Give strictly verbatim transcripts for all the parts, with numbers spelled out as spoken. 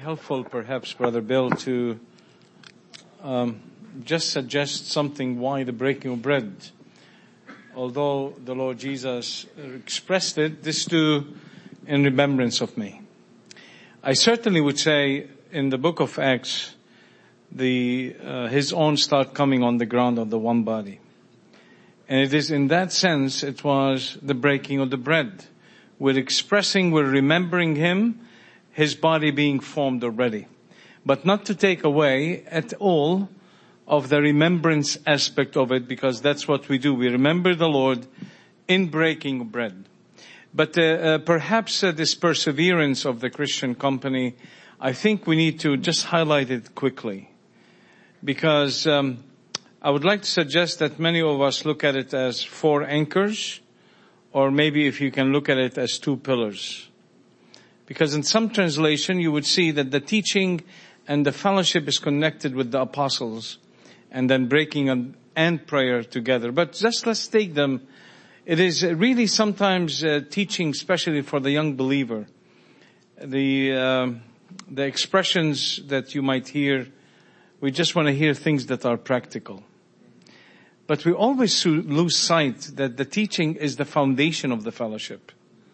Helpful, perhaps, Brother Bill, to um, just suggest something why the breaking of bread. Although the Lord Jesus expressed it, this do in remembrance of me. I certainly would say in the book of Acts, the uh, his own start coming on the ground of the one body. And it is in that sense, it was the breaking of the bread. We're expressing, we're remembering him, his body being formed already. But not to take away at all of the remembrance aspect of it, because that's what we do. We remember the Lord in breaking bread. But uh, uh, perhaps uh, this perseverance of the Christian company, I think we need to just highlight it quickly. Because um, I would like to suggest that many of us look at it as four anchors, or maybe if you can look at it as two pillars. Because in some translation you would see that the teaching and the fellowship is connected with the apostles, and then breaking and, and prayer together. But just let's take them. It is really sometimes uh, teaching, especially for the young believer. The uh, the expressions that you might hear, we just want to hear things that are practical. But we always lose sight that the teaching is the foundation of the fellowship.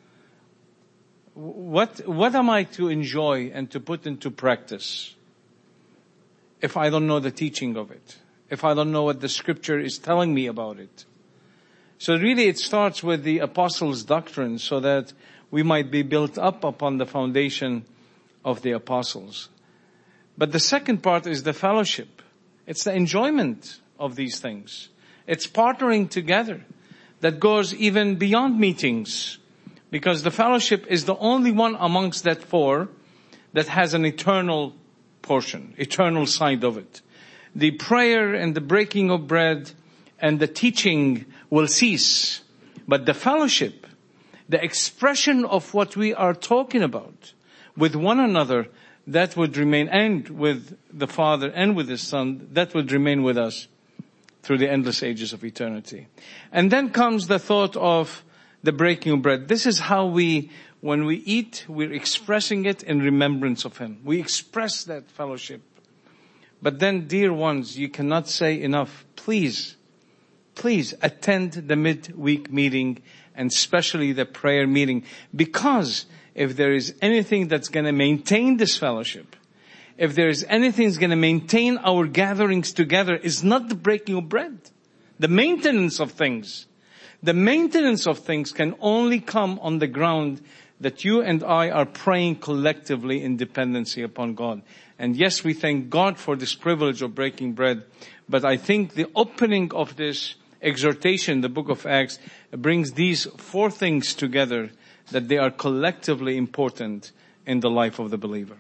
What, what am I to enjoy and to put into practice if I don't know the teaching of it? If I don't know what the scripture is telling me about it? So really it starts with the apostles' doctrine so that we might be built up upon the foundation of the apostles. But the second part is the fellowship. It's the enjoyment of these things. It's partnering together that goes even beyond meetings. Because the fellowship is the only one amongst that four that has an eternal portion, eternal side of it. The prayer and the breaking of bread and the teaching will cease. But the fellowship, the expression of what we are talking about with one another, that would remain, and with the Father and with His Son, that would remain with us through the endless ages of eternity. And then comes the thought of the breaking of bread. This is how we, when we eat, we're expressing it in remembrance of Him. We express that fellowship. But then, dear ones, you cannot say enough. Please, please attend the midweek meeting, and especially the prayer meeting. Because if there is anything that's going to maintain this fellowship, if there is anything that's going to maintain our gatherings together, is not the breaking of bread. The maintenance of things. The maintenance of things can only come on the ground that you and I are praying collectively in dependency upon God. And yes, we thank God for this privilege of breaking bread. But I think the opening of this exhortation, the book of Acts, brings these four things together, that they are collectively important in the life of the believer.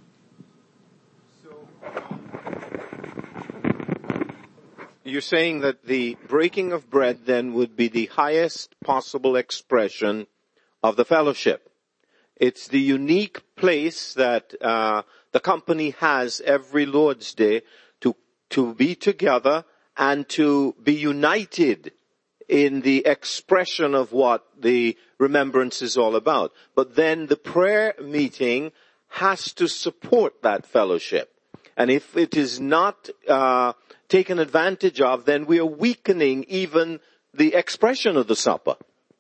You're saying that the breaking of bread then would be the highest possible expression of the fellowship. It's the unique place that uh, the company has every Lord's Day to to be together and to be united in the expression of what the remembrance is all about. But then the prayer meeting has to support that fellowship. And if it is not uh taken advantage of, then we are weakening even the expression of the supper.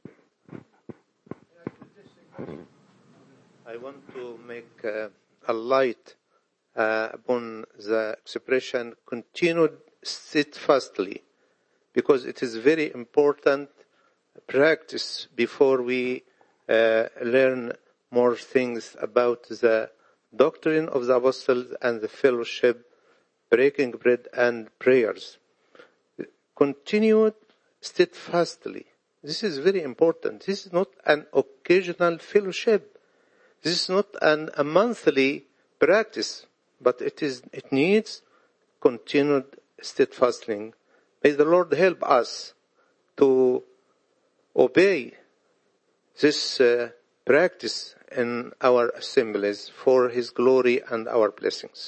I want to make uh, a light uh, upon the expression continued steadfastly, because it is very important practice before we uh, learn more things about the doctrine of the apostles and the fellowship, breaking bread and prayers. Continued steadfastly. This is very important. This is not an occasional fellowship. This is not an, a monthly practice, but it is, it needs continued steadfastly. May the Lord help us to obey this uh, practice in our assemblies for His glory and our blessings.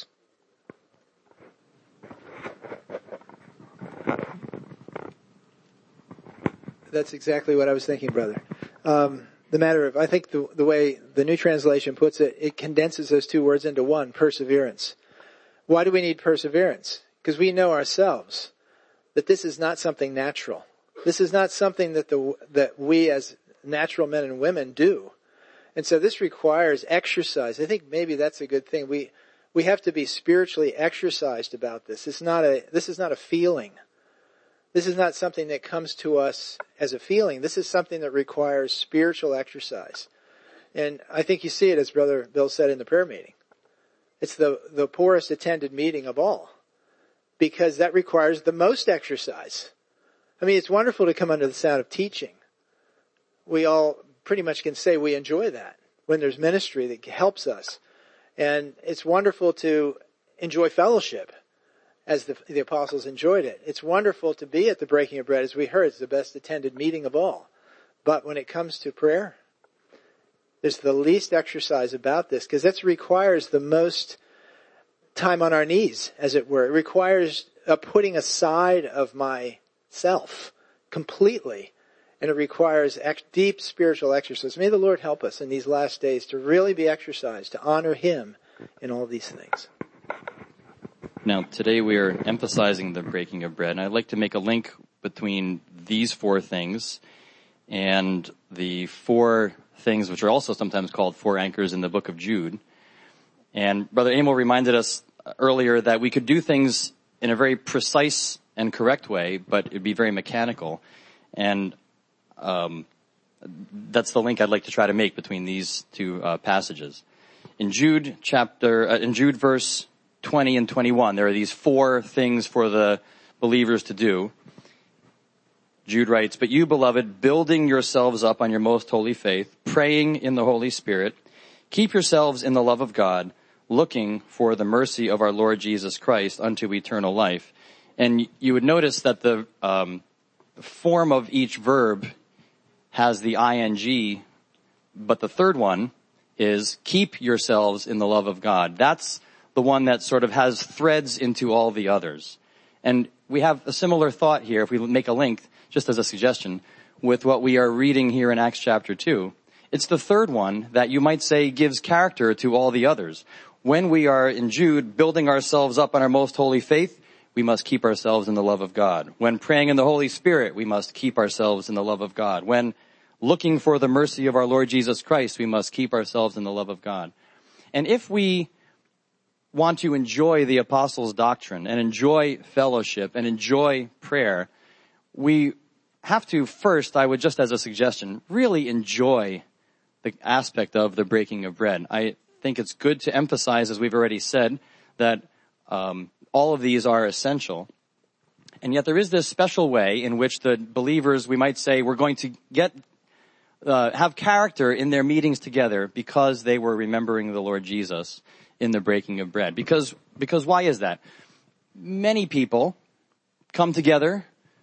That's exactly what I was thinking, brother. Um, the matter of, I think the, the way the New Translation puts it, it condenses those two words into one, perseverance. Why do we need perseverance? Because we know ourselves that this is not something natural. This is not something that the that we as natural men and women do. And so this requires exercise. I think maybe that's a good thing. We we have to be spiritually exercised about this. It's not a this is not a feeling. This is not something that comes to us as a feeling. This is something that requires spiritual exercise. And I think you see it, as Brother Bill said in the prayer meeting. It's the, the poorest attended meeting of all, because that requires the most exercise. I mean, it's wonderful to come under the sound of teaching. We all pretty much can say we enjoy that when there's ministry that helps us. And it's wonderful to enjoy fellowship as the, the apostles enjoyed it. It's wonderful to be at the breaking of bread. As we heard, it's the best attended meeting of all. But when it comes to prayer, there's the least exercise about this, because that requires the most time on our knees, as it were. It requires a putting aside of myself completely. And it requires ex- deep spiritual exercise. May the Lord help us in these last days to really be exercised, to honor Him in all these things. Now, today we are emphasizing the breaking of bread, and I'd like to make a link between these four things and the four things which are also sometimes called four anchors in the book of Jude. And Brother Emil reminded us earlier that we could do things in a very precise and correct way, but it'd be very mechanical. And um, that's the link I'd like to try to make between these two uh, passages. In Jude chapter, uh, in Jude verse twenty and twenty-one, there are these four things for the believers to do. Jude writes, "But you, beloved, building yourselves up on your most holy faith, praying in the Holy Spirit, keep yourselves in the love of God, looking for the mercy of our Lord Jesus Christ unto eternal life." And you would notice that the um, form of each verb has the ing, but the third one is keep yourselves in the love of God. That's the one that sort of has threads into all the others. And we have a similar thought here, if we make a link, just as a suggestion, with what we are reading here in Acts chapter two. It's the third one that you might say gives character to all the others. When we are in Jude building ourselves up on our most holy faith, we must keep ourselves in the love of God. When praying in the Holy Spirit, we must keep ourselves in the love of God. When looking for the mercy of our Lord Jesus Christ, we must keep ourselves in the love of God. And if we want to enjoy the apostles' doctrine and enjoy fellowship and enjoy prayer, we have to first, I would just as a suggestion, really enjoy the aspect of the breaking of bread. I think it's good to emphasize, as we've already said, that um, all of these are essential. And yet there is this special way in which the believers, we might say, were going to get uh, have character in their meetings together because they were remembering the Lord Jesus in the breaking of bread. Because, because why is that? Many people come together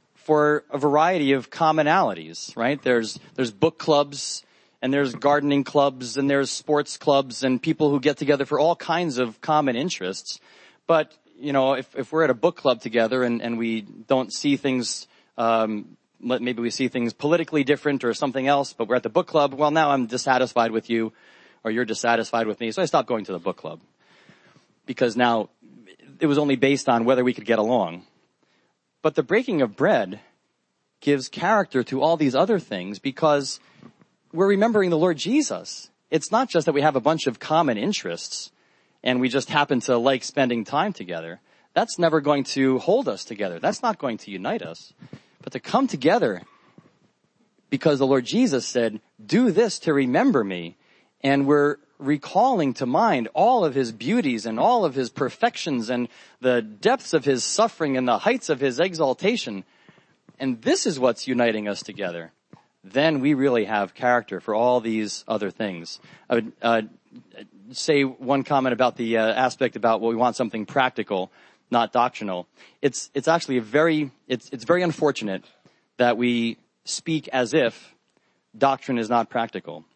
for a variety of commonalities, right? There's, there's book clubs, and there's gardening clubs, and there's sports clubs, and people who get together for all kinds of common interests. But, you know, if, if we're at a book club together and, and we don't see things, um, maybe we see things politically different or something else, but we're at the book club, well, now I'm dissatisfied with you, or you're dissatisfied with me, so I stopped going to the book club. Because now it was only based on whether we could get along. But the breaking of bread gives character to all these other things because we're remembering the Lord Jesus. It's not just that we have a bunch of common interests and we just happen to like spending time together. That's never going to hold us together. That's not going to unite us. But to come together because the Lord Jesus said, do this to remember me. And we're recalling to mind all of his beauties and all of his perfections and the depths of his suffering and the heights of his exaltation. And this is what's uniting us together. Then we really have character for all these other things. I would uh, say one comment about the uh, aspect about, well, we want something practical, not doctrinal. It's it's actually a very it's it's very unfortunate that we speak as if doctrine is not practical.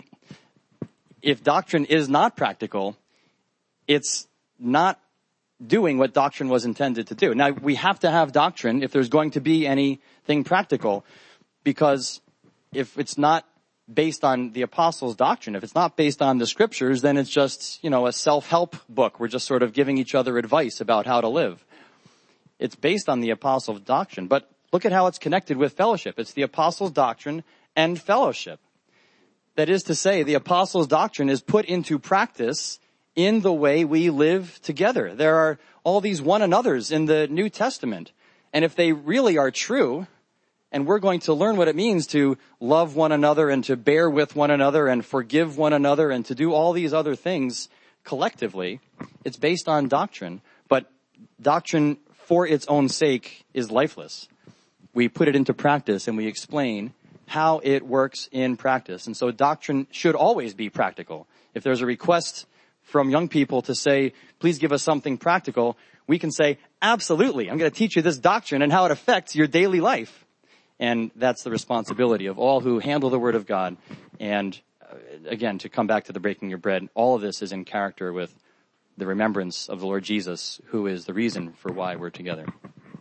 If doctrine is not practical, it's not doing what doctrine was intended to do. Now, we have to have doctrine if there's going to be anything practical, because if it's not based on the apostles' doctrine. If it's not based on the scriptures, then it's just, you know, a self-help book. We're just sort of giving each other advice about how to live. It's based on the apostles' doctrine. But look at how it's connected with fellowship. It's the apostles' doctrine and fellowship. That is to say, the apostles' doctrine is put into practice in the way we live together. There are all these one another's in the New Testament. And if they really are true, and we're going to learn what it means to love one another and to bear with one another and forgive one another and to do all these other things collectively, it's based on doctrine. But doctrine for its own sake is lifeless. We put it into practice and we explain how it works in practice. And so doctrine should always be practical. If there's a request from young people to say, please give us something practical, we can say, absolutely, I'm going to teach you this doctrine and how it affects your daily life. And that's the responsibility of all who handle the Word of God. And uh, again, to come back to the breaking of bread, all of this is in character with the remembrance of the Lord Jesus, who is the reason for why we're together.